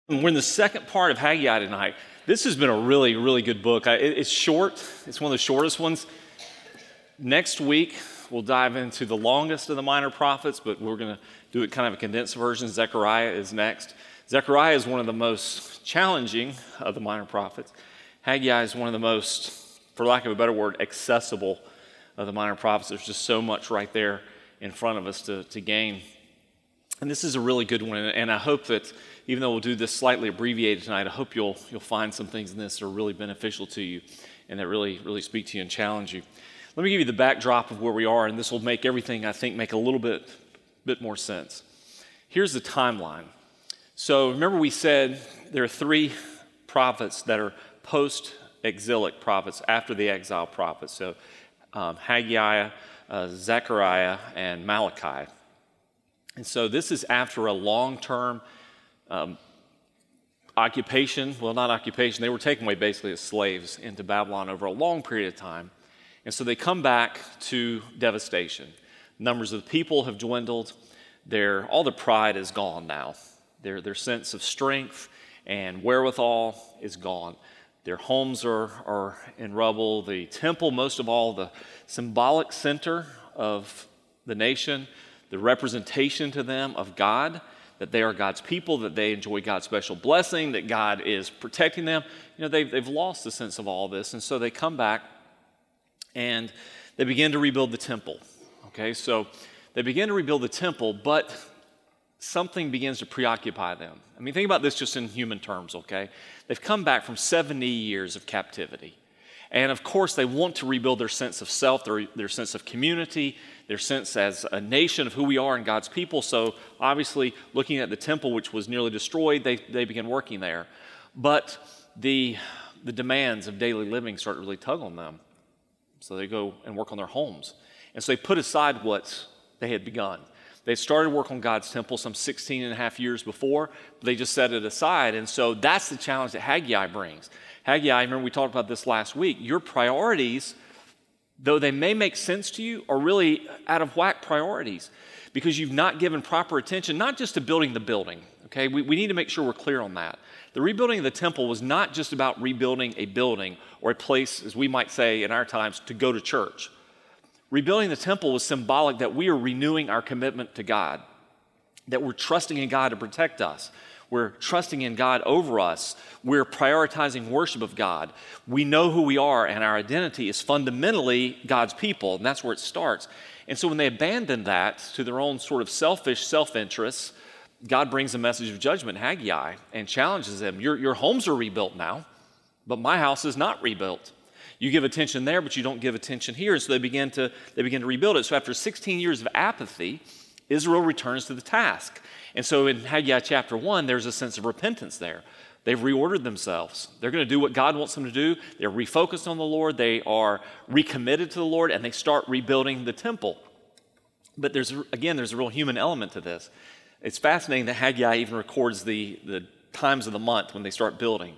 We're in the second part of Haggai tonight. This has been a really, really good book. It's short. It's one of the shortest ones. Next week, we'll dive into the longest of the minor prophets, but we're going to do it kind of a condensed version. Zechariah is next. Zechariah is one of the most challenging of the minor prophets. Haggai is one of the most, for lack of a better word, accessible of the minor prophets. There's just so much right there in front of us to gain. And this is a really good one, and I hope that even though we'll do this slightly abbreviated tonight, I hope you'll find some things in this that are really beneficial to you and that really speak to you and challenge you. Let me give you the backdrop of where we are, and this will make everything, I think, make a little bit more sense. Here's the timeline. So remember we said there are three prophets that are post-exilic prophets after the exile prophets. So Haggai, Zechariah, and Malachi. And so this is after a long-term occupation. Well, not occupation. They were taken away basically as slaves into Babylon over a long period of time. And so they come back to devastation. Numbers of the people have dwindled. All their pride is gone now. Their sense of strength and wherewithal is gone. Their homes are in rubble. The temple, most of all, the symbolic center of the nation, the representation to them of God, that they are God's people, that they enjoy God's special blessing, that God is protecting them. You know, they've lost the sense of all this, and so they come back and they begin to rebuild the temple. Okay, so they begin to rebuild the temple, but something begins to preoccupy them. I mean, think about this just in human terms, okay? They've come back from 70 years of captivity. And of course, they want to rebuild their sense of self, their sense of community, their sense as a nation of who we are and God's people. So obviously, looking at the temple, which was nearly destroyed, they began working there. But the demands of daily living start to really tug on them. So they go and work on their homes. And so they put aside what they had begun. They started work on God's temple some 16 and a half years before, but they just set it aside. And so that's the challenge that Haggai brings. Haggai, remember we talked about this last week, your priorities, though they may make sense to you, are really out of whack priorities because you've not given proper attention, not just to building the building, okay? We need to make sure we're clear on that. The rebuilding of the temple was not just about rebuilding a building or a place, as we might say in our times, to go to church. Rebuilding the temple was symbolic that we are renewing our commitment to God, that we're trusting in God to protect us. We're trusting in God over us. We're prioritizing worship of God. We know who we are, and our identity is fundamentally God's people, and that's where it starts. And so when they abandon that to their own sort of selfish self-interests, God brings a message of judgment, Haggai, and challenges them. Your homes are rebuilt now, but my house is not rebuilt. You give attention there, but you don't give attention here. So they begin to rebuild it. So after 16 years of apathy, Israel returns to the task. And so in Haggai chapter 1, there's a sense of repentance there. They've reordered themselves. They're going to do what God wants them to do. They're refocused on the Lord. They are recommitted to the Lord, and they start rebuilding the temple. But there's a real human element to this. It's fascinating that Haggai even records the times of the month when they start building.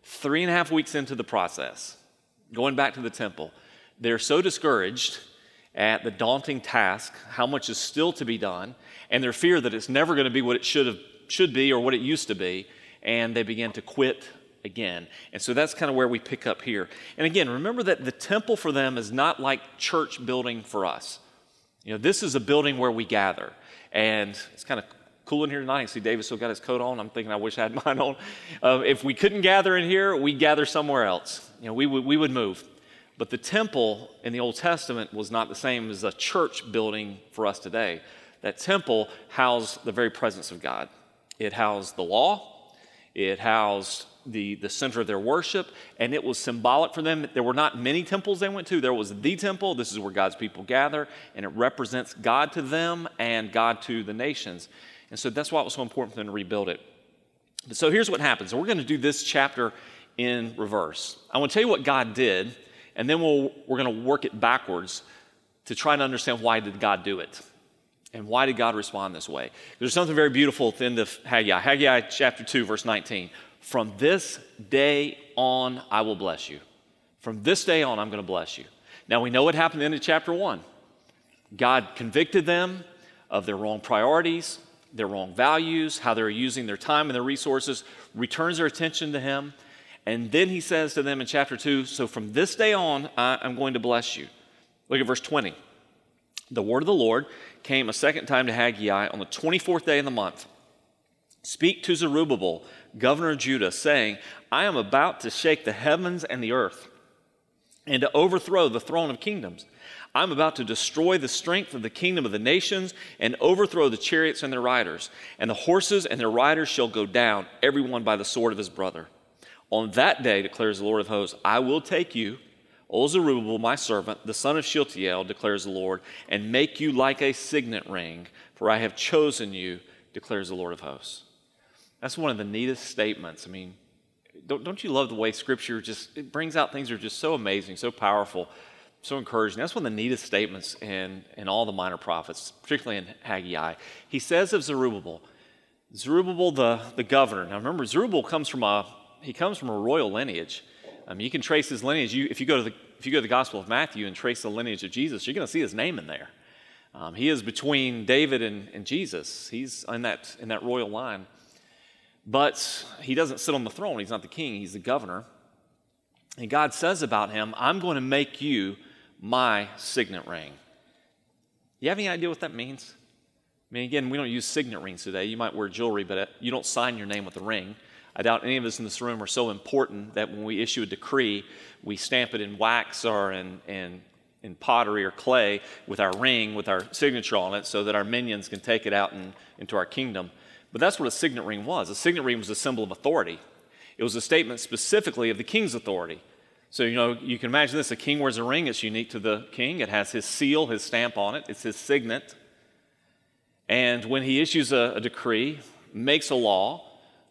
3.5 weeks into the process, going back to the temple, they're so discouraged at the daunting task, how much is still to be done, and their fear that it's never going to be what it should be or what it used to be, and they begin to quit again. And so that's kind of where we pick up here. And again, remember that the temple for them is not like church building for us. You know, this is a building where we gather, and it's kind of cool in here tonight. I see David still got his coat on. I'm thinking I wish I had mine on. If we couldn't gather in here, we'd gather somewhere else. You know, we would move. But the temple in the Old Testament was not the same as a church building for us today. That temple housed the very presence of God. It housed the law. It housed the center of their worship, and it was symbolic for them. There were not many temples they went to. There was the temple. This is where God's people gather, and it represents God to them and God to the nations. And so that's why it was so important for them to rebuild it. So here's what happens. We're going to do this chapter in reverse. I want to tell you what God did, and then we're going to work it backwards to try to understand why did God do it, and why did God respond this way. There's something very beautiful at the end of Haggai. Haggai chapter 2, verse 19. From this day on, I will bless you. From this day on, I'm going to bless you. Now, we know what happened at the end of chapter 1. God convicted them of their wrong priorities. their wrong values, how they're using their time and their resources, returns their attention to him. And then he says to them in chapter 2, so from this day on, I'm going to bless you. Look at verse 20. The word of the Lord came a second time to Haggai on the 24th day of the month. Speak to Zerubbabel, governor of Judah, saying, I am about to shake the heavens and the earth, and to overthrow the throne of kingdoms. I'm about to destroy the strength of the kingdom of the nations and overthrow the chariots and their riders. And the horses and their riders shall go down, every one by the sword of his brother. On that day, declares the Lord of hosts, I will take you, O Zerubbabel, my servant, the son of Shealtiel, declares the Lord, and make you like a signet ring, for I have chosen you, declares the Lord of hosts. That's one of the neatest statements. I mean, don't you love the way Scripture it brings out things that are just so amazing, so powerful, so encouraging. That's one of the neatest statements in all the minor prophets, particularly in Haggai. He says of Zerubbabel the governor. Now remember, Zerubbabel comes from a royal lineage. You can trace his lineage. If you go to the Gospel of Matthew and trace the lineage of Jesus, you're going to see his name in there. He is between David and Jesus. He's in that royal line. But he doesn't sit on the throne. He's not the king. He's the governor. And God says about him, I'm going to make you my signet ring. You have any idea what that means? I mean, again, we don't use signet rings today. You might wear jewelry, but you don't sign your name with a ring. I doubt any of us in this room are so important that when we issue a decree, we stamp it in wax or in pottery or clay with our ring, with our signature on it, so that our minions can take it out into our kingdom. But that's what a signet ring was. A signet ring was a symbol of authority. It was a statement specifically of the king's authority. So, you can imagine this. A king wears a ring. It's unique to the king. It has his seal, his stamp on it. It's his signet. And when he issues a decree, makes a law,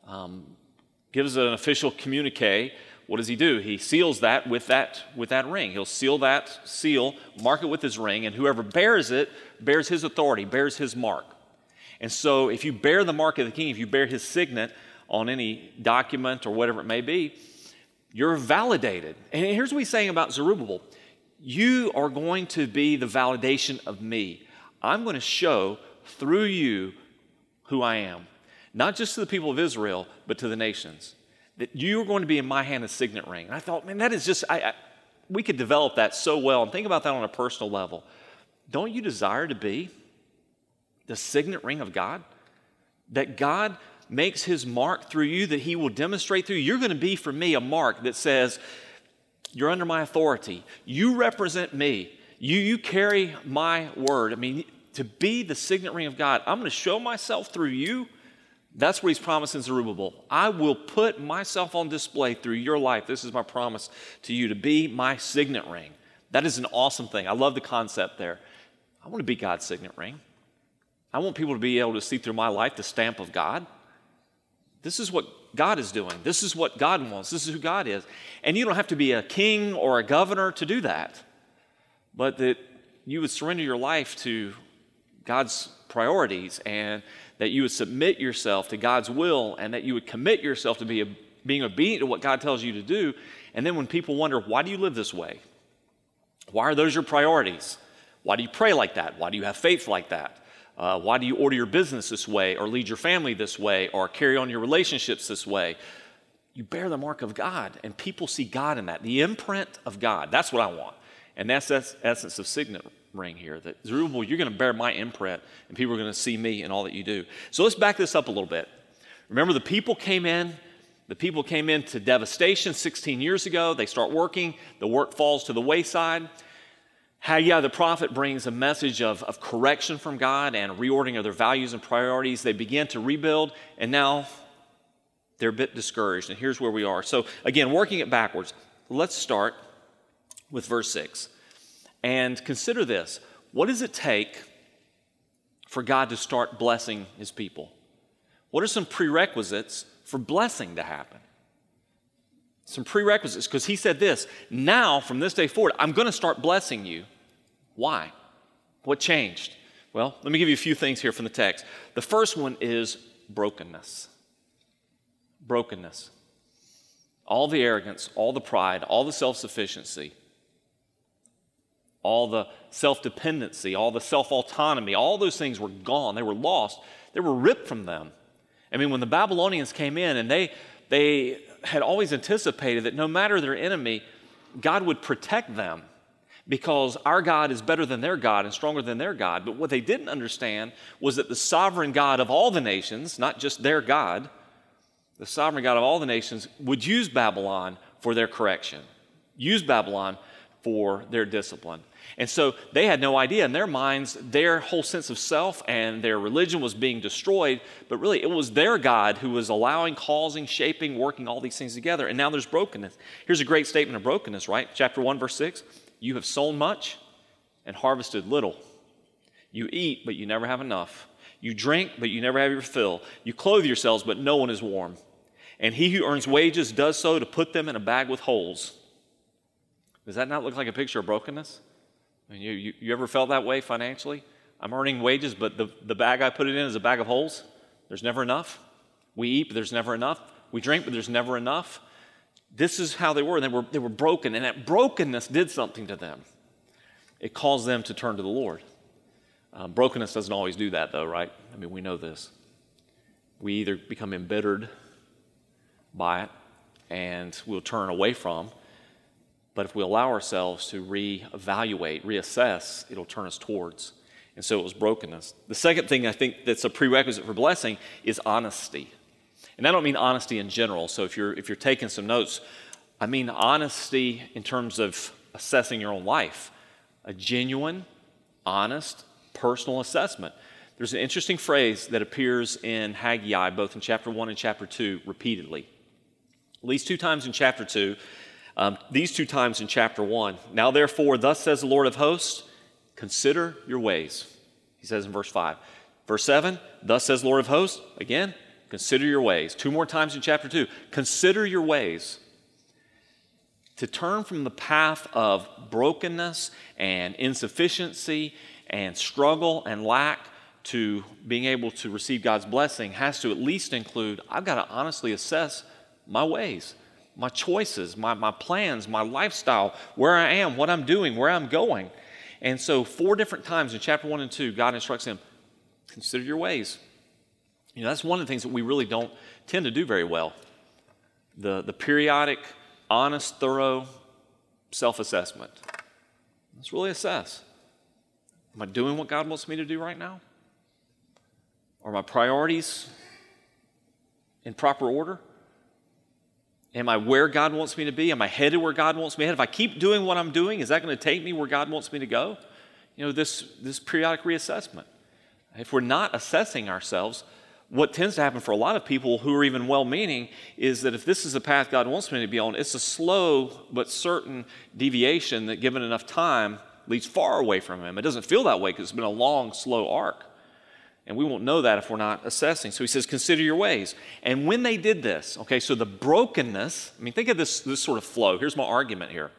gives an official communique, what does he do? He seals that with that ring. He'll seal that seal, mark it with his ring, and whoever bears it bears his authority, bears his mark. And so if you bear the mark of the king, if you bear his signet on any document or whatever it may be, you're validated. And here's what he's saying about Zerubbabel. You are going to be the validation of me. I'm going to show through you who I am. Not just to the people of Israel, but to the nations. That you are going to be in my hand a signet ring. And I thought, man, that is just, we could develop that so well. And think about that on a personal level. Don't you desire to be the signet ring of God? That God makes his mark through you, that he will demonstrate through you. You're going to be for me a mark that says, you're under my authority. You represent me. You carry my word. I mean, to be the signet ring of God, I'm going to show myself through you. That's what he's promising Zerubbabel. I will put myself on display through your life. This is my promise to you, to be my signet ring. That is an awesome thing. I love the concept there. I want to be God's signet ring. I want people to be able to see through my life the stamp of God. This is what God is doing. This is what God wants. This is who God is. And you don't have to be a king or a governor to do that, but that you would surrender your life to God's priorities, and that you would submit yourself to God's will, and that you would commit yourself to being obedient to what God tells you to do. And then when people wonder, why do you live this way? Why are those your priorities? Why do you pray like that? Why do you have faith like that? Why do you order your business this way, or lead your family this way, or carry on your relationships this way? You bear the mark of God, and people see God in that, the imprint of God. That's what I want. And that's the essence of signet ring here, that Zerubbabel, you're going to bear my imprint, and people are going to see me in all that you do. So let's back this up a little bit. Remember, the people came into devastation 16 years ago. They start working. The work falls to the wayside. Haggai the prophet brings a message of correction from God and reordering of their values and priorities. They begin to rebuild, and now they're a bit discouraged. And here's where we are. So again, working it backwards, let's start with verse 6. And consider this. What does it take for God to start blessing his people? What are some prerequisites for blessing to happen? Some prerequisites, because he said this, now from this day forward, I'm going to start blessing you. Why? What changed? Well, let me give you a few things here from the text. The first one is brokenness. Brokenness. All the arrogance, all the pride, all the self-sufficiency. all the self-dependency, all the self-autonomy, all those things were gone. They were lost. They were ripped from them. I mean, when the Babylonians came in, and they had always anticipated that no matter their enemy, God would protect them because our God is better than their God and stronger than their God. But what they didn't understand was that the sovereign God of all the nations, not just their God, the sovereign God of all the nations would use Babylon for their correction, use Babylon for their discipline. And so they had no idea. In their minds, their whole sense of self and their religion was being destroyed, but really it was their God who was allowing, causing, shaping, working all these things together. And now there's brokenness. Here's a great statement of brokenness, right? Chapter 1, verse 6. You have sown much and harvested little. You eat, but you never have enough. You drink, but you never have your fill. You clothe yourselves, but no one is warm. And he who earns wages does so to put them in a bag with holes. Does that not look like a picture of brokenness? I mean, you ever felt that way financially? I'm earning wages, but the bag I put it in is a bag of holes. There's never enough. We eat, but there's never enough. We drink, but there's never enough. This is how they were. They were broken, and that brokenness did something to them. It caused them to turn to the Lord. Brokenness doesn't always do that, though, right? I mean, we know this. We either become embittered by it, and we'll turn away from. But if we allow ourselves to reevaluate, reassess, it'll turn us towards. And so it was brokenness. The second thing I think that's a prerequisite for blessing is honesty. And I don't mean honesty in general. So if you're taking some notes, I mean honesty in terms of assessing your own life. A genuine, honest, personal assessment. There's an interesting phrase that appears in Haggai, both in chapter 1 and chapter 2, repeatedly. At least 2 times in chapter 2. These 2 times in chapter 1. Now therefore, thus says the Lord of hosts, consider your ways. He says in verse 5. Verse 7, thus says the Lord of hosts, again, consider your ways. 2 more times in chapter 2. Consider your ways. To turn from the path of brokenness and insufficiency and struggle and lack to being able to receive God's blessing has to at least include, I've got to honestly assess my ways, my choices, my plans, my lifestyle, where I am, what I'm doing, where I'm going. And so 4 different times in chapter 1 and 2, God instructs him, consider your ways. You know, that's one of the things that we really don't tend to do very well. The periodic, honest, thorough self-assessment. Let's really assess. Am I doing what God wants me to do right now? Are my priorities in proper order? Am I where God wants me to be? Am I headed where God wants me to head? If I keep doing what I'm doing, is that going to take me where God wants me to go? You know, this periodic reassessment. If we're not assessing ourselves, what tends to happen for a lot of people who are even well-meaning is that if this is the path God wants me to be on, it's a slow but certain deviation that, given enough time, leads far away from Him. It doesn't feel that way because it's been a long, slow arc. And we won't know that if we're not assessing. So He says, consider your ways. And when they did this, okay, so the brokenness, I mean, think of this sort of flow. Here's my argument here.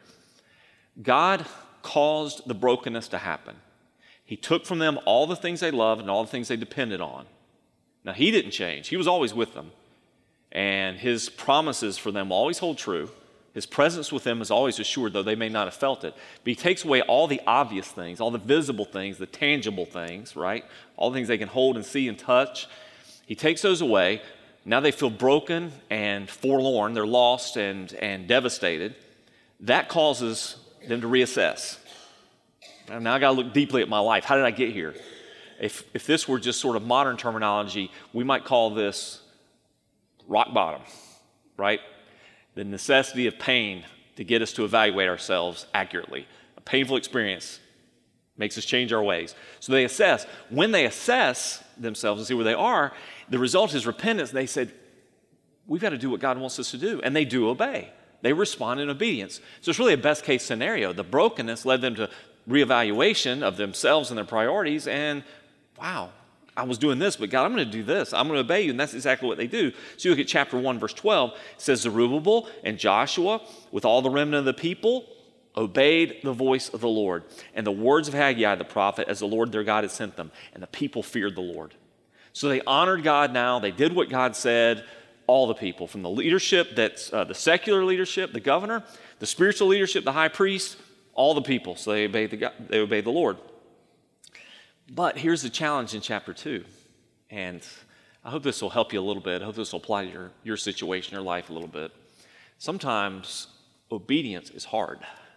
God caused the brokenness to happen. He took from them all the things they loved and all the things they depended on. Now, He didn't change. He was always with them. And His promises for them always hold true. His presence with them is always assured, though they may not have felt it. But He takes away all the obvious things, all the visible things, the tangible things, right? All the things they can hold and see and touch. He takes those away. Now they feel broken and forlorn. They're lost and devastated. That causes them to reassess. Now I got to look deeply at my life. How did I get here? If this were just sort of modern terminology, we might call this rock bottom, right? The necessity of pain to get us to evaluate ourselves accurately. A painful experience makes us change our ways. So they assess. When they assess themselves and see where they are, the result is repentance. They said, we've got to do what God wants us to do. And they do obey. They respond in obedience. So it's really a best case scenario. The brokenness led them to reevaluation of themselves and their priorities, and wow, I was doing this, but God, I'm going to do this. I'm going to obey you, and that's exactly what they do. So you look at chapter 1, verse 12. It says, Zerubbabel and Joshua, with all the remnant of the people, obeyed the voice of the Lord and the words of Haggai the prophet as the Lord their God had sent them, and the people feared the Lord. So they honored God now. They did what God said. All the people, from the leadership, that's the secular leadership, the governor, the spiritual leadership, the high priest, all the people, so they obeyed the Lord. But here's the challenge in chapter 2, and I hope this will help you a little bit. I hope this will apply to your situation, your life a little bit. Sometimes obedience is hard.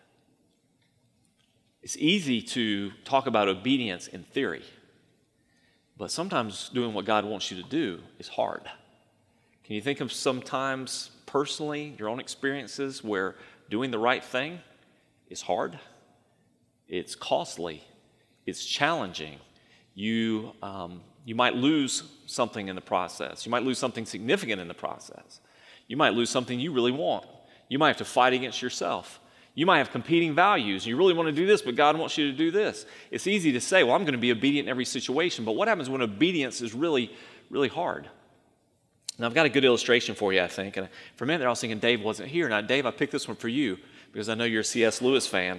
It's easy to talk about obedience in theory, but sometimes doing what God wants you to do is hard. Can you think of some times personally, your own experiences, where doing the right thing is hard? It's costly. It's challenging. You might lose something in the process. You might lose something significant in the process. You might lose something you really want. You might have to fight against yourself. You might have competing values. You really want to do this, but God wants you to do this. It's easy to say, well, I'm going to be obedient in every situation, but what happens when obedience is really, really hard? Now, I've got a good illustration for you, I think. And for a minute there, I was thinking Dave wasn't here. Now, Dave, I picked this one for you because I know you're a C.S. Lewis fan.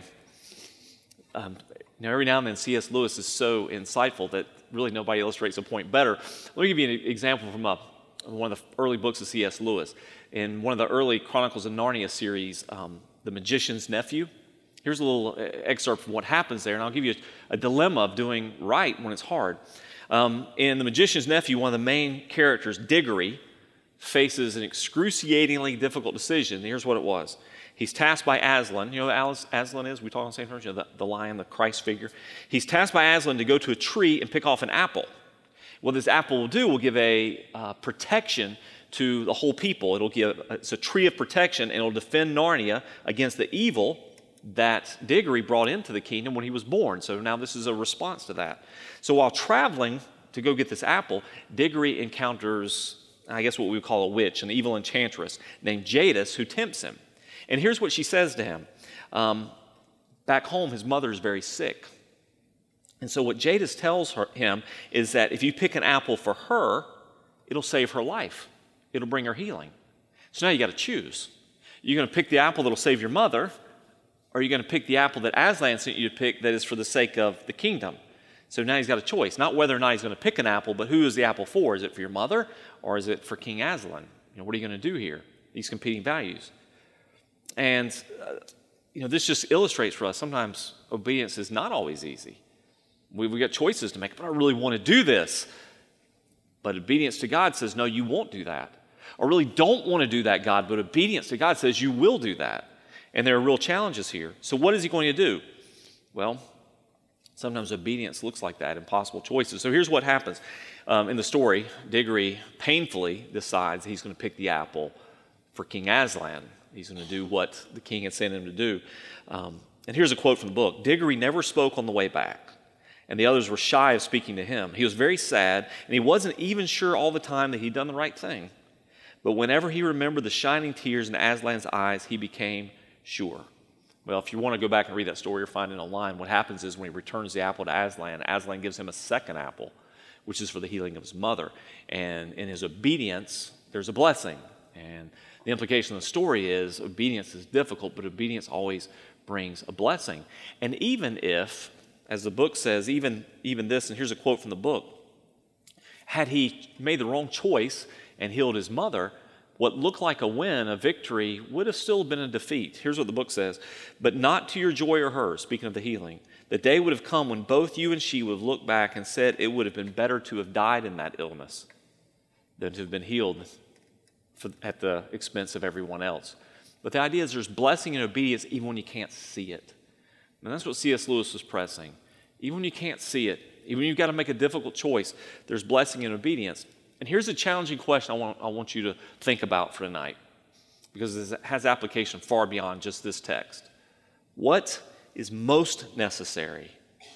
Every now and then, C.S. Lewis is so insightful that really nobody illustrates a point better. Let me give you an example from one of the early books of C.S. Lewis. In one of the early Chronicles of Narnia series, The Magician's Nephew. Here's a little excerpt from what happens there, and I'll give you a dilemma of doing right when it's hard. In The Magician's Nephew, one of the main characters, Diggory, faces an excruciatingly difficult decision. Here's what it was. He's tasked by Aslan. You know who Aslan is? We talk on St. George, the lion, the Christ figure. He's tasked by Aslan to go to a tree and pick off an apple. What this apple will do will give a protection to the whole people. It's a tree of protection, and it'll defend Narnia against the evil that Diggory brought into the kingdom when he was born. So now this is a response to that. So while traveling to go get this apple, Diggory encounters, I guess what we would call a witch, an evil enchantress named Jadis, who tempts him. And here's what she says to him. Back home, his mother is very sick. And so what Jadis tells him is that if you pick an apple for her, it'll save her life. It'll bring her healing. So now you got to choose. You're going to pick the apple that'll save your mother, or are you going to pick the apple that Aslan sent you to pick that is for the sake of the kingdom? So now he's got a choice. Not whether or not he's going to pick an apple, but who is the apple for? Is it for your mother, or is it for King Aslan? What are you going to do here? These competing values. And, this just illustrates for us sometimes obedience is not always easy. We've got choices to make, but I really want to do this. But obedience to God says, no, you won't do that. I really don't want to do that, God, but obedience to God says you will do that. And there are real challenges here. So what is he going to do? Well, sometimes obedience looks like that, impossible choices. So here's what happens. In the story, Diggory painfully decides he's going to pick the apple for King Aslan. He's going to do what the king had sent him to do. And here's a quote from the book. Diggory never spoke on the way back, and the others were shy of speaking to him. He was very sad, and he wasn't even sure all the time that he'd done the right thing. But whenever he remembered the shining tears in Aslan's eyes, he became sure. Well, if you want to go back and read that story or find it online, what happens is when he returns the apple to Aslan, Aslan gives him a second apple, which is for the healing of his mother. And in his obedience, there's a blessing. And the implication of the story is obedience is difficult, but obedience always brings a blessing. And even if, as the book says, even this, and here's a quote from the book, had he made the wrong choice and healed his mother, what looked like a win, a victory, would have still been a defeat. Here's what the book says. But not to your joy or hers, speaking of the healing. The day would have come when both you and she would have looked back and said it would have been better to have died in that illness than to have been healed at the expense of everyone else. But the idea is there's blessing in obedience even when you can't see it. And that's what C.S. Lewis was pressing. Even when you can't see it, even when you've got to make a difficult choice, there's blessing in obedience. And here's a challenging question I want you to think about for tonight, because it has application far beyond just this text. What is most necessary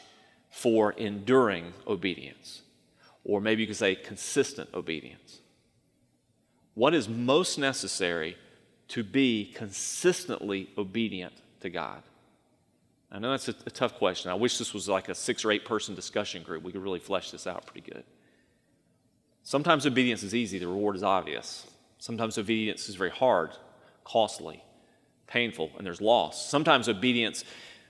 for enduring obedience? Or maybe you could say consistent obedience. What is most necessary to be consistently obedient to God? I know that's a tough question. I wish this was like a 6 or 8 person discussion group. We could really flesh this out pretty good. Sometimes obedience is easy, the reward is obvious. Sometimes obedience is very hard, costly, painful, and there's loss. Sometimes obedience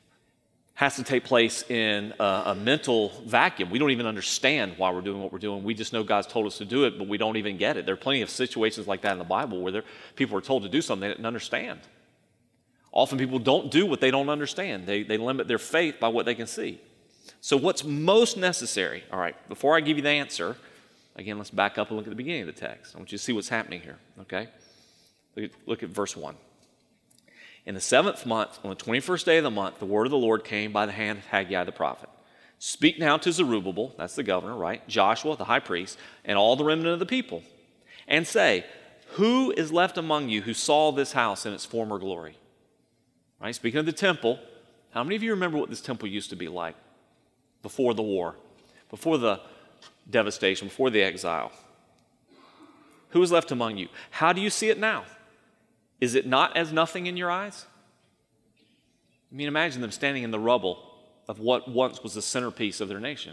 has to take place in a mental vacuum. We don't even understand why we're doing what we're doing. We just know God's told us to do it, but we don't even get it. There are plenty of situations like that in the Bible where people are told to do something they didn't understand. Often people don't do what they don't understand. They limit their faith by what they can see. So what's most necessary? All right, before I give you the answer, again, let's back up and look at the beginning of the text. I want you to see what's happening here, okay? Look at verse 1. In the 7th month, on the 21st day of the month, the word of the Lord came by the hand of Haggai the prophet. Speak now to Zerubbabel, that's the governor, right? Joshua, the high priest, and all the remnant of the people, and say, who is left among you who saw this house in its former glory? Right? Speaking of the temple, how many of you remember what this temple used to be like before the war, before the devastation, before the exile? Who is left among you? How do you see it now? Is it not as nothing in your eyes? I mean, imagine them standing in the rubble of what once was the centerpiece of their nation.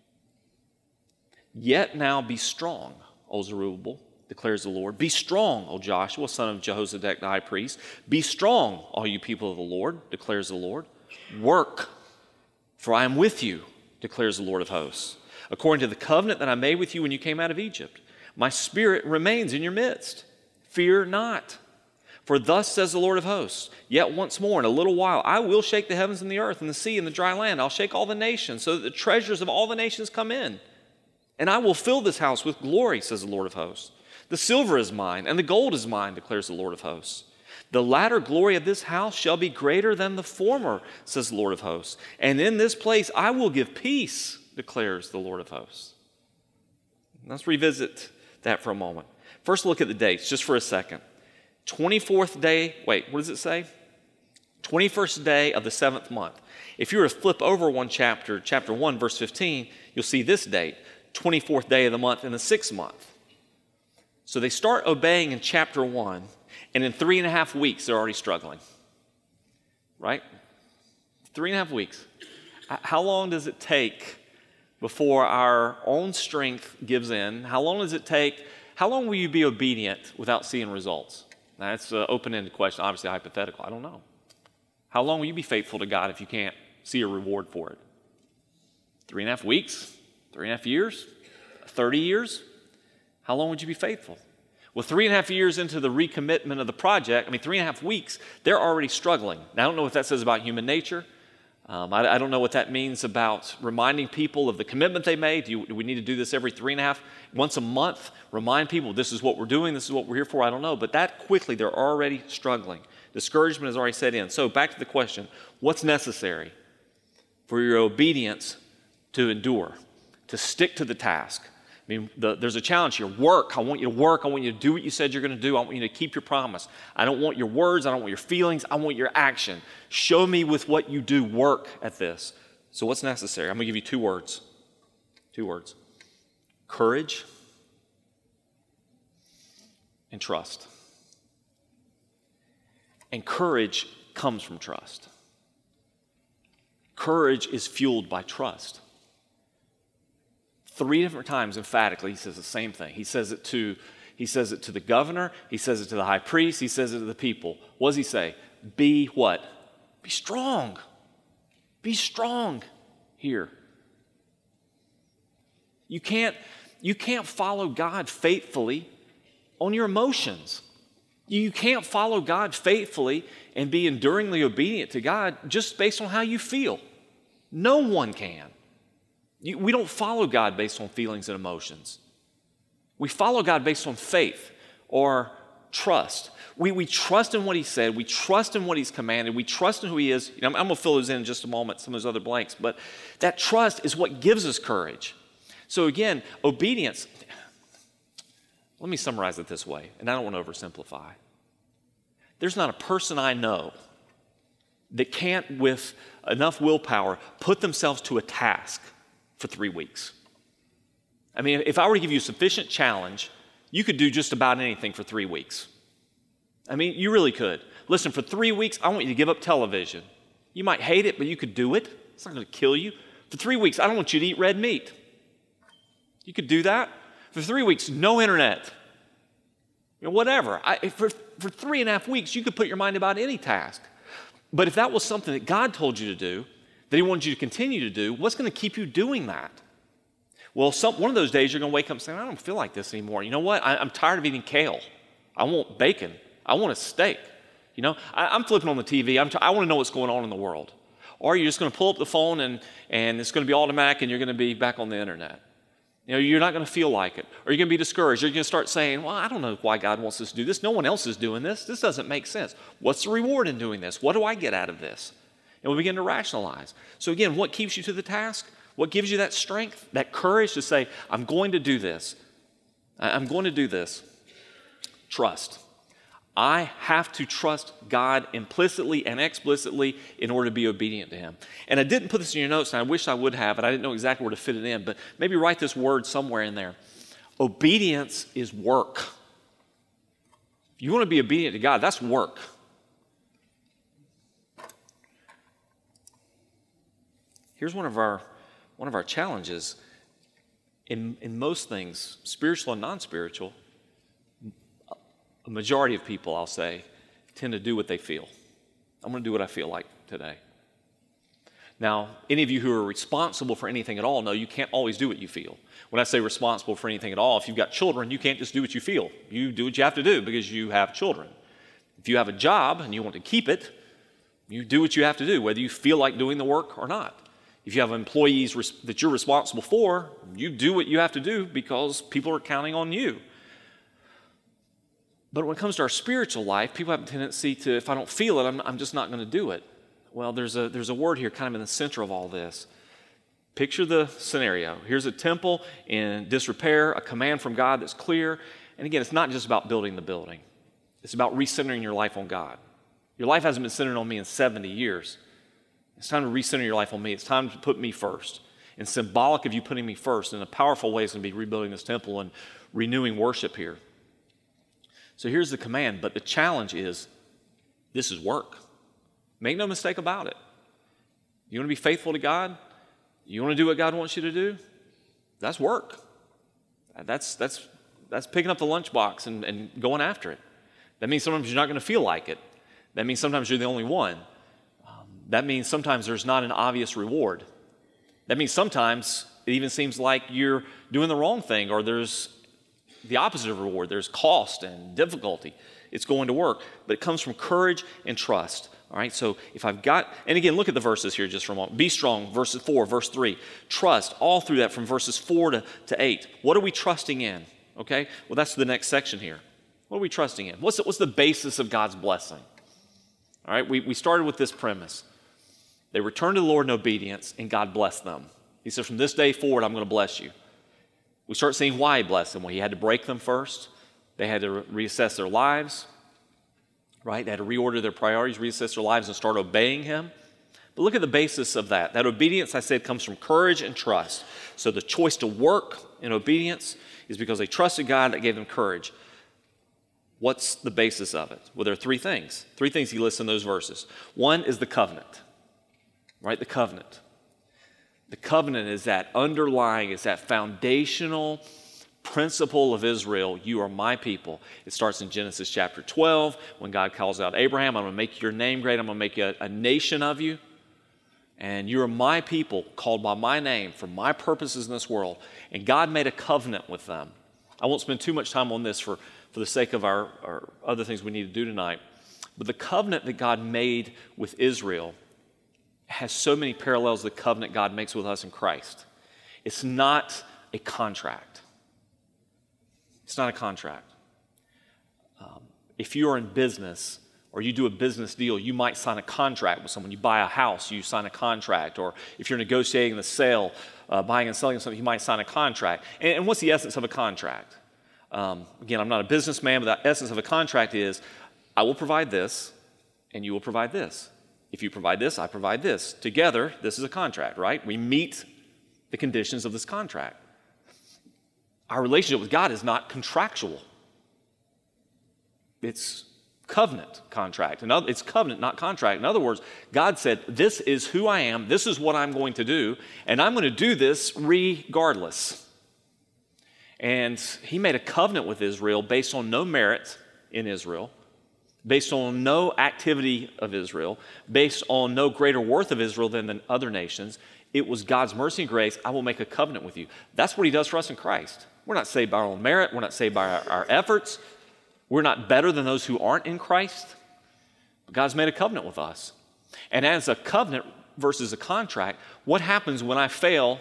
Yet now be strong, O Zerubbabel, declares the Lord. Be strong, O Joshua, son of Jehozadak the high priest. Be strong, all you people of the Lord, declares the Lord. Work, for I am with you, declares the Lord of hosts. According to the covenant that I made with you when you came out of Egypt, my spirit remains in your midst. Fear not. For thus says the Lord of hosts, yet once more in a little while I will shake the heavens and the earth and the sea and the dry land. I'll shake all the nations so that the treasures of all the nations come in. And I will fill this house with glory, says the Lord of hosts. The silver is mine, and the gold is mine, declares the Lord of hosts. The latter glory of this house shall be greater than the former, says the Lord of hosts. And in this place I will give peace, declares the Lord of hosts. Let's revisit that for a moment. First, look at the dates, just for a second. 24th day, what does it say? 21st day of the 7th month. If you were to flip over one chapter, chapter 1, verse 15, you'll see this date, 24th day of the month in the 6th month. So they start obeying in chapter 1, and in 3.5 weeks, they're already struggling. Right? 3.5 weeks. How long does it take before our own strength gives in? How long does it take? How long will you be obedient without seeing results? Now, that's an open-ended question, obviously hypothetical. I don't know. How long will you be faithful to God if you can't see a reward for it? 3.5 weeks? 3.5 years? 30 years? How long would you be faithful? Well, 3.5 years into the recommitment of the project, 3.5 weeks, they're already struggling. Now, I don't know what that says about human nature. I don't know what that means about reminding people of the commitment they made. Do we need to do this every 3.5, once a month? Remind people this is what we're doing, this is what we're here for? I don't know. But that quickly, they're already struggling. Discouragement has already set in. So back to the question, what's necessary for your obedience to endure, to stick to the task? There's a challenge here. Work. I want you to work. I want you to do what you said you're going to do. I want you to keep your promise. I don't want your words. I don't want your feelings. I want your action. Show me with what you do. Work at this. So what's necessary? I'm going to give you 2 words. 2 words. Courage and trust. And courage comes from trust. Courage is fueled by trust. 3 different times, emphatically, he says the same thing. He says it to the governor. He says it to the high priest. He says it to the people. What does he say? Be what? Be strong. Be strong here. You can't follow God faithfully on your emotions. You can't follow God faithfully and be enduringly obedient to God just based on how you feel. No one can. We don't follow God based on feelings and emotions. We follow God based on faith or trust. We trust in what He said. We trust in what He's commanded. We trust in who He is. I'm going to fill those in just a moment, some of those other blanks. But that trust is what gives us courage. So again, obedience. Let me summarize it this way, and I don't want to oversimplify. There's not a person I know that can't, with enough willpower, put themselves to a task for 3 weeks. If I were to give you a sufficient challenge, you could do just about anything for 3 weeks. You really could. Listen, for 3 weeks, I want you to give up television. You might hate it, but you could do it. It's not going to kill you. For 3 weeks, I don't want you to eat red meat. You could do that. For 3 weeks, no internet. Whatever. For 3.5 weeks, you could put your mind about any task. But if that was something that God told you to do, that He wanted you to continue to do, what's going to keep you doing that? Well, one of those days you're going to wake up saying, I don't feel like this anymore. You know what? I'm tired of eating kale. I want bacon. I want a steak. You know, I'm flipping on the TV. I want to know what's going on in the world. Or you're just going to pull up the phone and it's going to be automatic and you're going to be back on the internet. You know, you're not going to feel like it. Or you're going to be discouraged. You're going to start saying, well, I don't know why God wants us to do this. No one else is doing this. This doesn't make sense. What's the reward in doing this? What do I get out of this? And we begin to rationalize. So again, what keeps you to the task? What gives you that strength, that courage to say, I'm going to do this. I'm going to do this. Trust. I have to trust God implicitly and explicitly in order to be obedient to Him. And I didn't put this in your notes, and I wish I would have, and I didn't know exactly where to fit it in, but maybe write this word somewhere in there. Obedience is work. If you want to be obedient to God, that's work. Here's one of our challenges. In most things, spiritual and non-spiritual, a majority of people, I'll say, tend to do what they feel. I'm going to do what I feel like today. Now, any of you who are responsible for anything at all know you can't always do what you feel. When I say responsible for anything at all, if you've got children, you can't just do what you feel. You do what you have to do because you have children. If you have a job and you want to keep it, you do what you have to do, whether you feel like doing the work or not. If you have employees that you're responsible for, you do what you have to do because people are counting on you. But when it comes to our spiritual life, people have a tendency to, if I don't feel it, I'm just not going to do it. Well, there's a word here kind of in the center of all this. Picture the scenario. Here's a temple in disrepair, a command from God that's clear. And again, it's not just about building the building. It's about recentering your life on God. Your life hasn't been centered on me in 70 years. It's time to recenter your life on me. It's time to put me first. And symbolic of you putting me first in a powerful way is going to be rebuilding this temple and renewing worship here. So here's the command, but the challenge is this is work. Make no mistake about it. You want to be faithful to God? You want to do what God wants you to do? That's work. That's picking up the lunchbox and going after it. That means sometimes you're not going to feel like it. That means sometimes you're the only one. That means sometimes there's not an obvious reward. That means sometimes it even seems like you're doing the wrong thing or there's the opposite of reward. There's cost and difficulty. It's going to work. But it comes from courage and trust. All right, so if I've got, and again, look at the verses here just for a moment. Be strong, verses 4, verse 3. Trust, all through that from verses 4 to 8. What are we trusting in? Okay, well, that's the next section here. What are we trusting in? What's the basis of God's blessing? All right, we started with this premise. They returned to the Lord in obedience, and God blessed them. He said, from this day forward, I'm going to bless you. We start seeing why He blessed them. Well, He had to break them first. They had to reassess their lives, right? They had to reorder their priorities, reassess their lives, and start obeying Him. But look at the basis of that. That obedience, I said, comes from courage and trust. So the choice to work in obedience is because they trusted God that gave them courage. What's the basis of it? Well, there are three things. Three things He lists in those verses. One is the covenant, right? The covenant. The covenant is that underlying, is that foundational principle of Israel. You are my people. It starts in Genesis chapter 12 when God calls out Abraham, I'm going to make your name great. I'm going to make a nation of you. And you are my people called by my name for my purposes in this world. And God made a covenant with them. I won't spend too much time on this for the sake of our other things we need to do tonight. But the covenant that God made with Israel has so many parallels to the covenant God makes with us in Christ. It's not a contract. It's not a contract. If you're in business or you do a business deal, you might sign a contract with someone. You buy a house, you sign a contract. Or if you're negotiating the sale, buying and selling something, you might sign a contract. And what's the essence of a contract? Again, I'm not a businessman, but the essence of a contract is I will provide this and you will provide this. If you provide this, I provide this. Together, this is a contract, right? We meet the conditions of this contract. Our relationship with God is not contractual. It's covenant contract. It's covenant, not contract. In other words, God said, this is who I am, this is what I'm going to do, and I'm going to do this regardless. And He made a covenant with Israel based on no merit in Israel, based on no activity of Israel, based on no greater worth of Israel than the other nations. It was God's mercy and grace. I will make a covenant with you. That's what He does for us in Christ. We're not saved by our own merit. We're not saved by our efforts. We're not better than those who aren't in Christ. God's made a covenant with us. And as a covenant versus a contract, what happens when I fail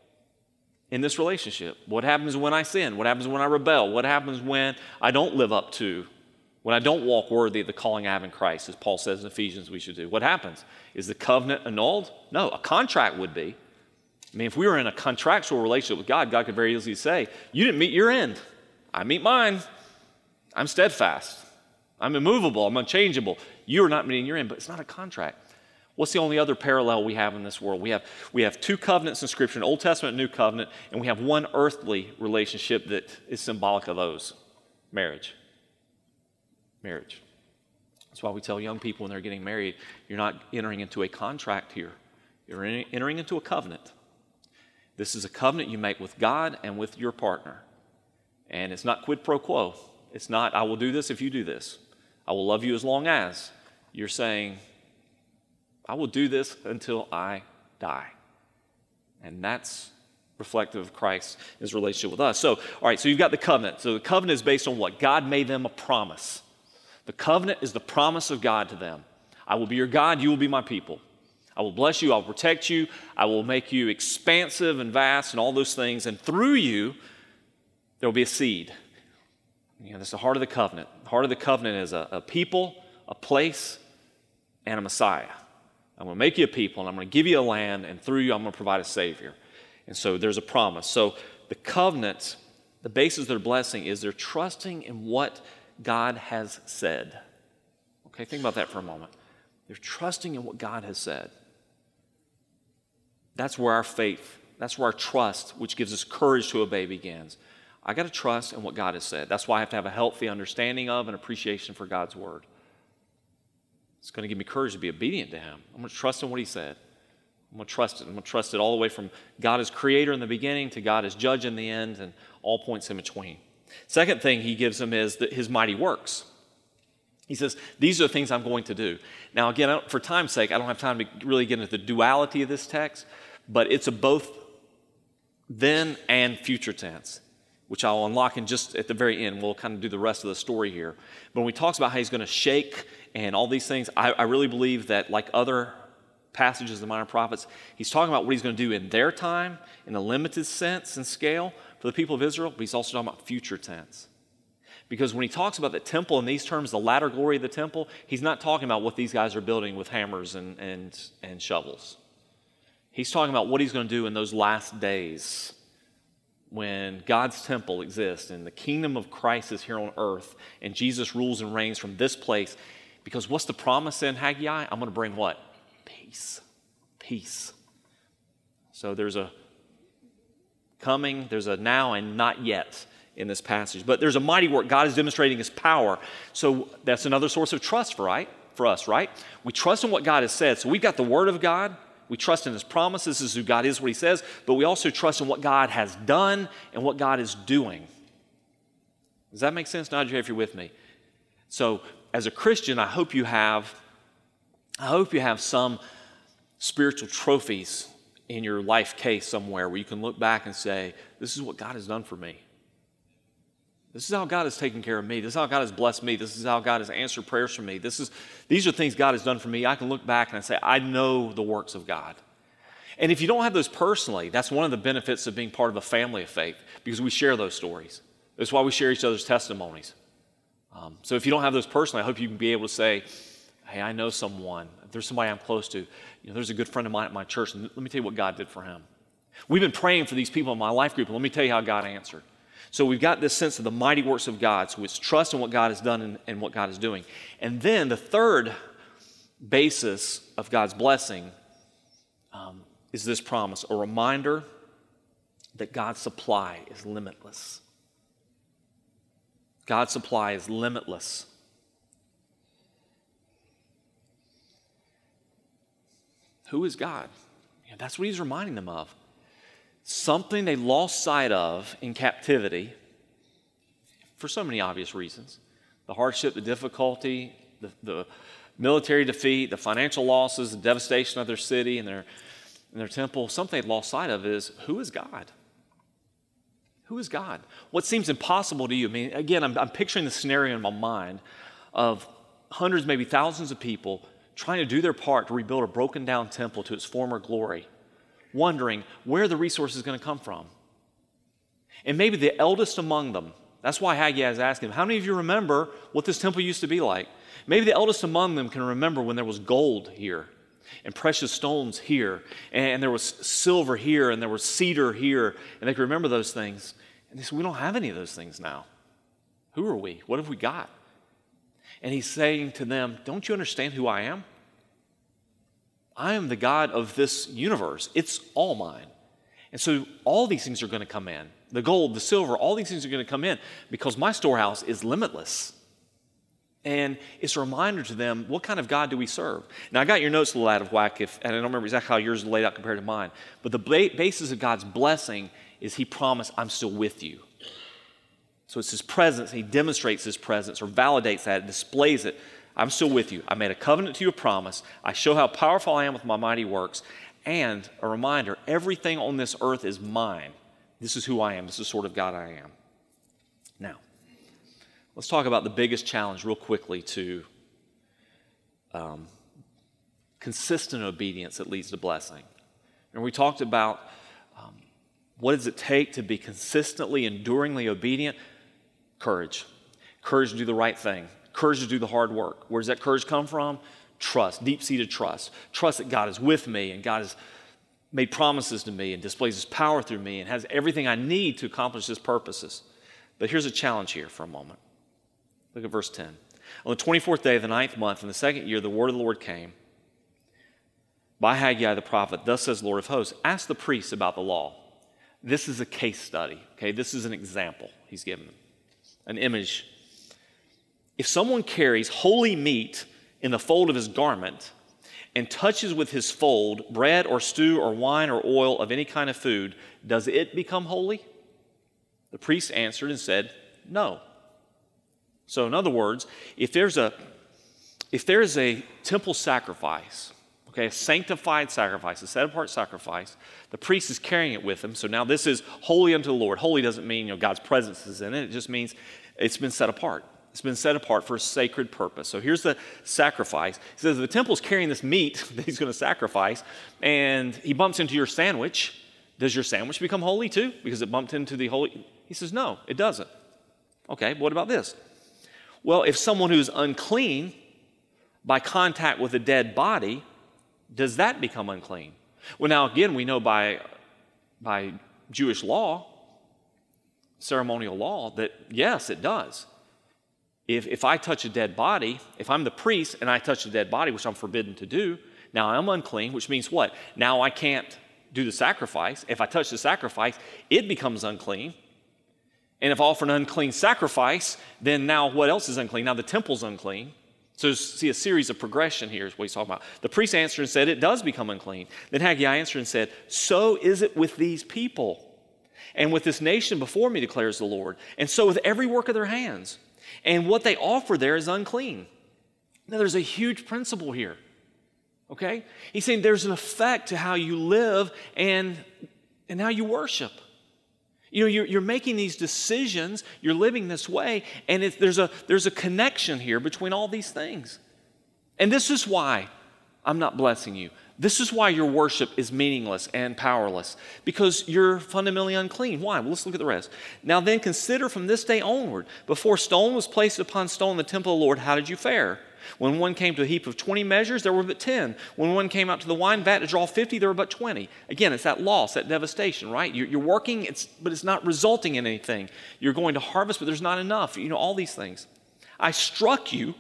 in this relationship? What happens when I sin? What happens when I rebel? What happens when I don't live up to, when I don't walk worthy of the calling I have in Christ, as Paul says in Ephesians we should do? What happens? Is the covenant annulled? No, a contract would be. I mean, if we were in a contractual relationship with God, God could very easily say, you didn't meet your end. I meet mine. I'm steadfast. I'm immovable. I'm unchangeable. You are not meeting your end, but it's not a contract. What's the only other parallel we have in this world? We have two covenants in Scripture, an Old Testament and New Covenant, and we have one earthly relationship that is symbolic of those. Marriage. Marriage. That's why we tell young people when they're getting married, you're not entering into a contract here. You're entering into a covenant. This is a covenant you make with God and with your partner. And it's not quid pro quo. It's not, I will do this if you do this. I will love you as long as. You're saying, I will do this until I die. And that's reflective of Christ, his relationship with us. So, all right, so you've got the covenant. So the covenant is based on what? God made them a promise. The covenant is the promise of God to them. I will be your God, you will be my people. I will bless you, I will protect you, I will make you expansive and vast and all those things. And through you, there will be a seed. You know, that's the heart of the covenant. The heart of the covenant is a people, a place, and a Messiah. I'm going to make you a people, and I'm going to give you a land, and through you, I'm going to provide a Savior. And so there's a promise. So the covenant, the basis of their blessing is they're trusting in what God has said. Okay, think about that for a moment. They're trusting in what God has said. That's where our faith, that's where our trust, which gives us courage to obey, begins. I got to trust in what God has said. That's why I have to have a healthy understanding of and appreciation for God's word. It's going to give me courage to be obedient to him. I'm going to trust in what he said. I'm going to trust it. I'm going to trust it all the way from God as creator in the beginning to God as judge in the end and all points in between. Second thing he gives them is his mighty works. He says, these are the things I'm going to do. Now, again, for time's sake, I don't have time to really get into the duality of this text, but it's a both then and future tense, which I'll unlock in just at the very end. We'll kind of do the rest of the story here. But when he talks about how he's going to shake and all these things, I really believe that, like other passages of the minor prophets, he's talking about what he's going to do in their time, in a limited sense and scale for the people of Israel, but he's also talking about future tense. Because when he talks about the temple in these terms, the latter glory of the temple, he's not talking about what these guys are building with hammers and shovels. He's talking about what he's going to do in those last days when God's temple exists and the kingdom of Christ is here on earth and Jesus rules and reigns from this place. Because what's the promise in Haggai? I'm going to bring what? Peace. Peace. So there's a coming, there's a now and not yet in this passage. But there's a mighty work. God is demonstrating his power. So that's another source of trust for us, right? We trust in what God has said. So we've got the word of God. We trust in his promises. This is who God is, what he says. But we also trust in what God has done and what God is doing. Does that make sense? Nod your head if you're with me. So as a Christian, I hope you have some spiritual trophies in your life case somewhere where you can look back and say, this is what God has done for me. This is how God has taken care of me. This is how God has blessed me. This is how God has answered prayers for me. These are things God has done for me. I can look back and I say, I know the works of God. And if you don't have those personally, that's one of the benefits of being part of a family of faith, because we share those stories. That's why we share each other's testimonies. So if you don't have those personally, I hope you can be able to say, hey, I know someone. If there's somebody I'm close to. There's a good friend of mine at my church, and let me tell you what God did for him. We've been praying for these people in my life group, and let me tell you how God answered. So we've got this sense of the mighty works of God. So it's trust in what God has done and what God is doing. And then the third basis of God's blessing is this promise, a reminder that God's supply is limitless. God's supply is limitless. Who is God? That's what he's reminding them of. Something they lost sight of in captivity for so many obvious reasons. The hardship, the difficulty, the military defeat, the financial losses, the devastation of their city and their temple. Something they lost sight of is, who is God? Who is God? What seems impossible to you? I mean, again, I'm picturing the scenario in my mind of hundreds, maybe thousands of people trying to do their part to rebuild a broken down temple to its former glory, wondering where the resource is going to come from. And maybe the eldest among them, that's why Haggai is asking them, how many of you remember what this temple used to be like? Maybe the eldest among them can remember when there was gold here and precious stones here, and there was silver here, and there was cedar here, and they can remember those things. And they say, we don't have any of those things now. Who are we? What have we got? And he's saying to them, don't you understand who I am? I am the God of this universe. It's all mine. And so all these things are going to come in. The gold, the silver, all these things are going to come in because my storehouse is limitless. And it's a reminder to them, what kind of God do we serve? Now, I got your notes a little out of whack, and I don't remember exactly how yours is laid out compared to mine, but the basis of God's blessing is he promised, I'm still with you. So it's his presence. He demonstrates his presence or validates that, displays it. I'm still with you. I made a covenant to you, a promise. I show how powerful I am with my mighty works. And a reminder, everything on this earth is mine. This is who I am. This is the sort of God I am. Now, let's talk about the biggest challenge real quickly to consistent obedience that leads to blessing. And we talked about what does it take to be consistently, enduringly obedient? Courage. Courage to do the right thing. Courage to do the hard work. Where does that courage come from? Trust, deep-seated trust. Trust that God is with me and God has made promises to me and displays his power through me and has everything I need to accomplish his purposes. But here's a challenge here for a moment. Look at verse 10. On the 24th day of the 9th month, in the second year, the word of the Lord came by Haggai the prophet. Thus says the Lord of hosts, ask the priests about the law. This is a case study, okay? This is an example he's given them, an image. If someone carries holy meat in the fold of his garment and touches with his fold bread or stew or wine or oil of any kind of food, does it become holy? The priest answered and said, no. So in other words, if there's a temple sacrifice, okay, a sanctified sacrifice, a set-apart sacrifice, the priest is carrying it with him. So now this is holy unto the Lord. Holy doesn't mean God's presence is in it. It just means it's been set apart. It's been set apart for a sacred purpose. So here's the sacrifice. He says, if the temple's carrying this meat that he's going to sacrifice, and he bumps into your sandwich, does your sandwich become holy too? Because it bumped into the holy? He says, no, it doesn't. Okay, what about this? Well, if someone who's unclean by contact with a dead body, does that become unclean? Well, now again, we know by Jewish law, ceremonial law, that yes, it does. If I touch a dead body, if I'm the priest and I touch a dead body, which I'm forbidden to do, now I'm unclean, which means what? Now I can't do the sacrifice. If I touch the sacrifice, it becomes unclean. And if I offer an unclean sacrifice, then now what else is unclean? Now the temple's unclean. So see a series of progression here is what he's talking about. The priest answered and said, it does become unclean. Then Haggai answered and said, so is it with these people and with this nation before me, declares the Lord, and so with every work of their hands. And what they offer there is unclean. Now there's a huge principle here, okay? He's saying there's an effect to how you live and how you worship. You know, you're making these decisions, you're living this way, and there's a connection here between all these things. And this is why I'm not blessing you. This is why your worship is meaningless and powerless, because you're fundamentally unclean. Why? Well, let's look at the rest. Now then, consider from this day onward, before stone was placed upon stone in the temple of the Lord, how did you fare? When one came to a heap of 20 measures, there were but 10. When one came out to the wine vat to draw 50, there were but 20. Again, it's that loss, that devastation, right? You're working, but it's not resulting in anything. You're going to harvest, but there's not enough. You know, all these things. I struck you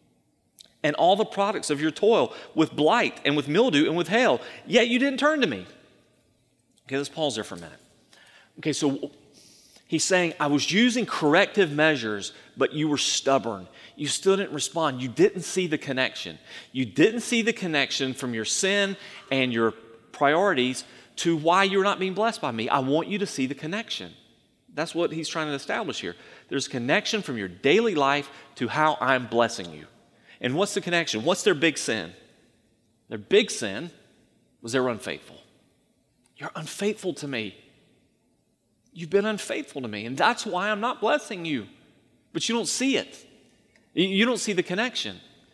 and all the products of your toil with blight and with mildew and with hail, yet you didn't turn to me. Okay, let's pause there for a minute. Okay, so he's saying, I was using corrective measures, but you were stubborn. You still didn't respond. You didn't see the connection. You didn't see the connection from your sin and your priorities to why you're not being blessed by me. I want you to see the connection. That's what he's trying to establish here. There's a connection from your daily life to how I'm blessing you. And what's the connection? What's their big sin? Their big sin was they were unfaithful. You're unfaithful to me. You've been unfaithful to me, and that's why I'm not blessing you. But you don't see it. You don't see the connection.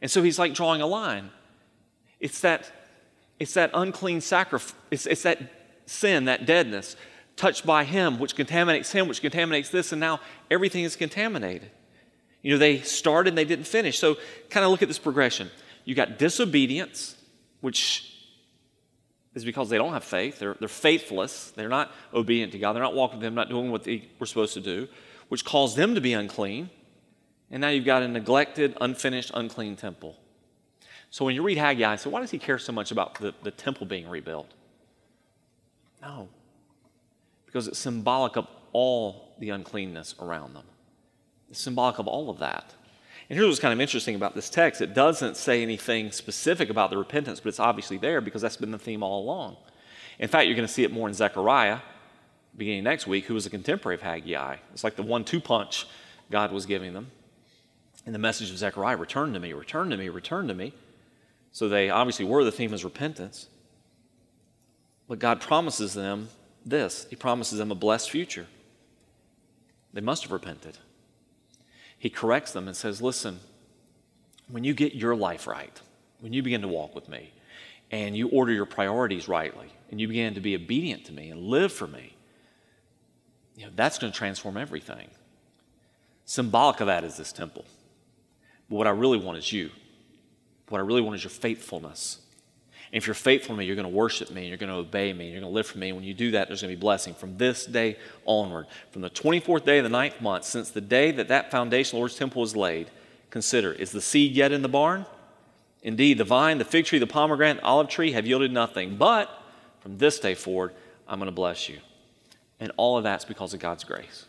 And so he's like drawing a line. It's that unclean sacrifice, it's that sin, that deadness, touched by him, which contaminates him, which contaminates this, and now everything is contaminated. They started and they didn't finish. So kind of look at this progression. You got disobedience, which is because they don't have faith. They're faithless. They're not obedient to God. They're not walking with him, not doing what they were supposed to do, which caused them to be unclean. And now you've got a neglected, unfinished, unclean temple. So when you read Haggai, so why does he care so much about the temple being rebuilt? No. Because it's symbolic of all the uncleanness around them. It's symbolic of all of that. And here's what's kind of interesting about this text. It doesn't say anything specific about the repentance, but it's obviously there because that's been the theme all along. In fact, you're going to see it more in Zechariah, beginning next week, who was a contemporary of Haggai. It's like the 1-2 punch God was giving them. And the message of Zechariah, return to me, return to me, return to me. So they obviously were, the theme is repentance. But God promises them this. He promises them a blessed future. They must have repented. He corrects them and says, listen, when you get your life right, when you begin to walk with me, and you order your priorities rightly, and you begin to be obedient to me and live for me, that's going to transform everything. Symbolic of that is this temple. But what I really want is you. What I really want is your faithfulness. And if you're faithful to me, you're going to worship me, you're going to obey me, you're going to live for me. And when you do that, there's going to be blessing from this day onward. From the 24th day of the 9th month, since the day that foundation of the Lord's temple was laid, consider, is the seed yet in the barn? Indeed, the vine, the fig tree, the pomegranate, the olive tree have yielded nothing. But from this day forward, I'm going to bless you. And all of that's because of God's grace.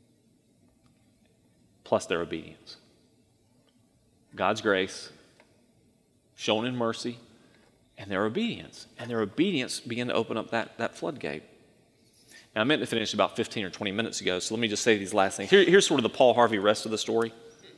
Plus their obedience. God's grace, shown in mercy, and their obedience. And their obedience began to open up that floodgate. Now, I meant to finish about 15 or 20 minutes ago, so let me just say these last things. Here's sort of the Paul Harvey rest of the story.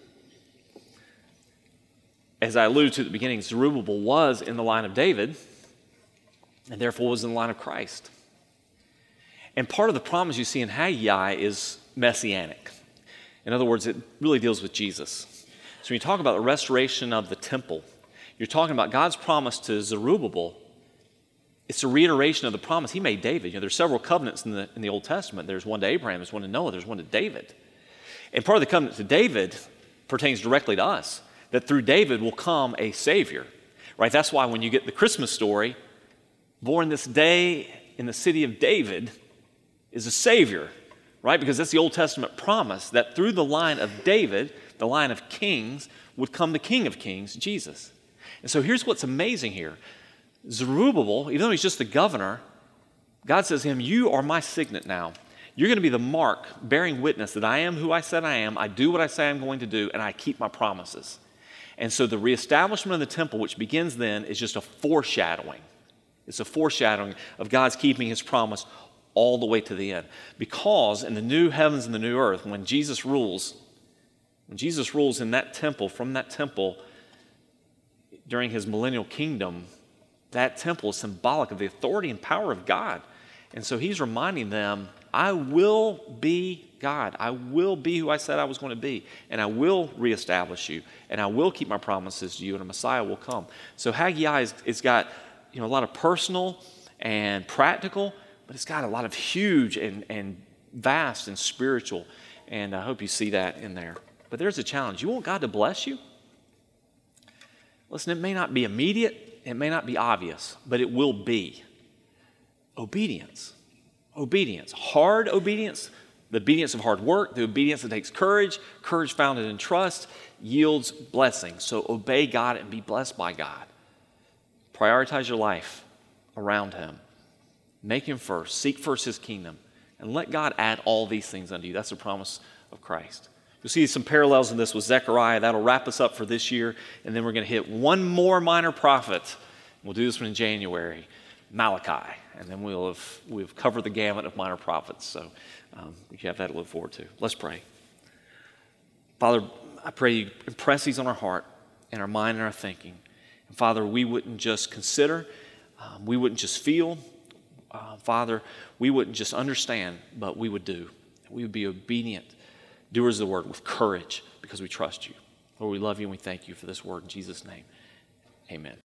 As I alluded to at the beginning, Zerubbabel was in the line of David, and therefore was in the line of Christ. And part of the promise you see in Haggai is messianic. In other words, it really deals with Jesus. So when you talk about the restoration of the temple, you're talking about God's promise to Zerubbabel. It's a reiteration of the promise he made David. There's several covenants in the Old Testament. There's one to Abraham, there's one to Noah, there's one to David. And part of the covenant to David pertains directly to us, that through David will come a Savior. Right? That's why when you get the Christmas story, born this day in the city of David is a Savior. Right? Because that's the Old Testament promise that through the line of David, the line of kings, would come the King of Kings, Jesus. And so here's what's amazing here. Zerubbabel, even though he's just the governor, God says to him, you are my signet now. You're going to be the mark bearing witness that I am who I said I am, I do what I say I'm going to do, and I keep my promises. And so the reestablishment of the temple, which begins then, is just a foreshadowing. It's a foreshadowing of God's keeping his promise all the way to the end. Because in the new heavens and the new earth, when Jesus rules in that temple, from that temple, during his millennial kingdom, that temple is symbolic of the authority and power of God. And so he's reminding them, I will be God. I will be who I said I was going to be. And I will reestablish you. And I will keep my promises to you. And a Messiah will come. So Haggai it's got a lot of personal and practical, but it's got a lot of huge and vast and spiritual. And I hope you see that in there. But there's a challenge. You want God to bless you? Listen, it may not be immediate, it may not be obvious, but it will be. Obedience. Obedience. Hard obedience, the obedience of hard work, the obedience that takes courage, courage founded in trust, yields blessing. So obey God and be blessed by God. Prioritize your life around him. Make him first. Seek first his kingdom. And let God add all these things unto you. That's the promise of Christ. You'll see some parallels in this with Zechariah. That'll wrap us up for this year. And then we're going to hit one more minor prophet. We'll do this one in January, Malachi. And then we've covered the gamut of minor prophets. So you have that to look forward to. Let's pray. Father, I pray you impress these on our heart and our mind and our thinking. And Father, we wouldn't just consider, we wouldn't just feel. Father, we wouldn't just understand, but we would do. We would be obedient doers of the word with courage because we trust you. Lord, we love you and we thank you for this word in Jesus' name. Amen.